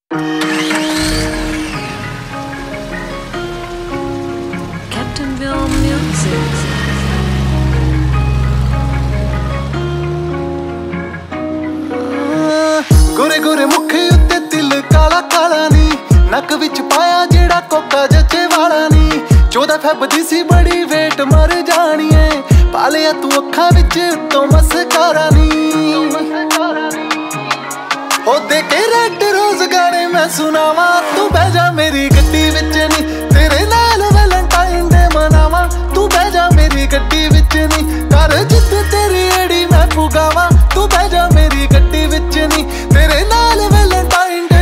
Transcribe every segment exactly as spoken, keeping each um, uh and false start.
Captainville Music. गोरे गोरे मुखे उत्ते तिल काला काला नी नक विच पाया जेड़ा कोका जचे वाला नी चौदह फेब दी सी बड़ी वेट मर जानी है पालिया तू अखा विच उत्तों मस्कारा नी ओ दे के रेड रोज गाने मैं सुनावा तू बह जा मेरी गड्डी विच नी तेरे नाल वैलेंटाइन डे मनावा तू बह जा मेरी गड्डी विच नी कर जित तेरी एड़ी मैं पुगावा तू बह जा मेरी गड्डी विच नी तेरे नाल वैलेंटाइन डे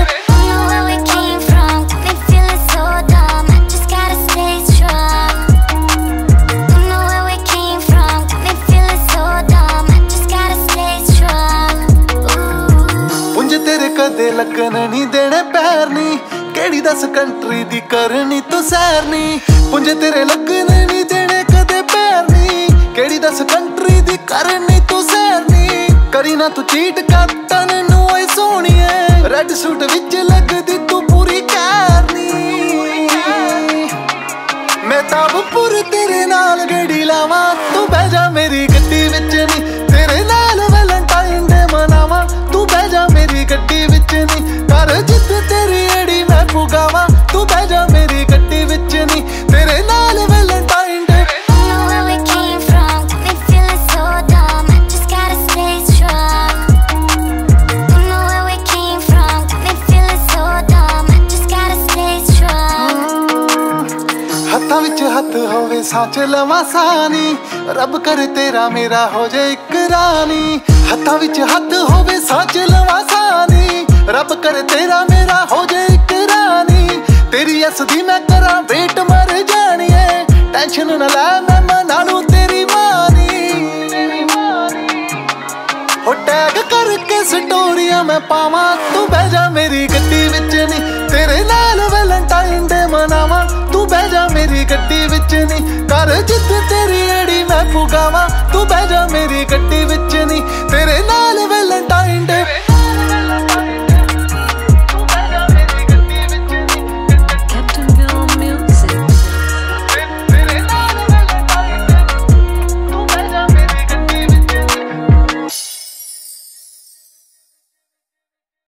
तेरे कदे लगन नहीं देने पैर नी केड़ी दस कंट्री दी करनी तू सैर नी पुंजे तेरे लगन नहीं देने कदे पैर नी केड़ी दस कंट्री दी करनी तू सैर नी करी ना तू चीट कटन नू ओए सोहणीए रेड सूट विच लगदी तू पूरी कैरनी मैं ताबपुर तेरे नाल गड़ी लावा तू बह जा मेरी गड्डी विच नी तेरे नाल वैलेंटाइन डे मनावा तू बह जा मेरी गड्डी विच नी कर जित तेरी एड़ी मैं पुगावा तू बह जा मेरी गड्डी विच नी तेरे नाल वैलेंटाइन डे हत्थां विच हत्थ होवे सांच लवां सानी रब करे तेरा मेरा हो जाए इक रानी हत्थां विच हत्थ होवे सांच लवां सानी रब करे तेरा मेरा हो जाए इक रानी तेरी असदी मैं करा वेट मर जानी है टेंशन न लै मैं मना लूं तेरी मानी हो टैग करके स्टोरियां मैं पावां तू बह जा मेरी गड्डी विच नी तेरे नाल वैलेंटाइन डे मनावा तू बह जा मेरी गड्डी विच नी कर जित तेरी एड़ी मैं पुगावा तू बह जा मेरी गड्डी विच नी तेरे नाल